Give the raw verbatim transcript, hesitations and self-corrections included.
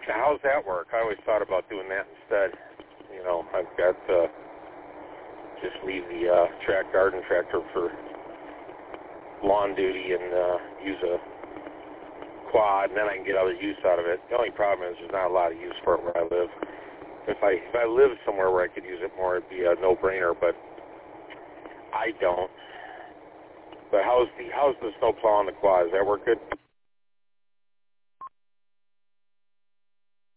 Now, how's that work? I always thought about doing that instead. You know, I've got uh, just leave the uh, track garden tractor for lawn duty and uh, use a quad, and then I can get other use out of it. The only problem is there's not a lot of use for it where I live. If I if I lived somewhere where I could use it more, it'd be a no-brainer, but I don't. But how's the how's the snow plow on the quad? Does that work good?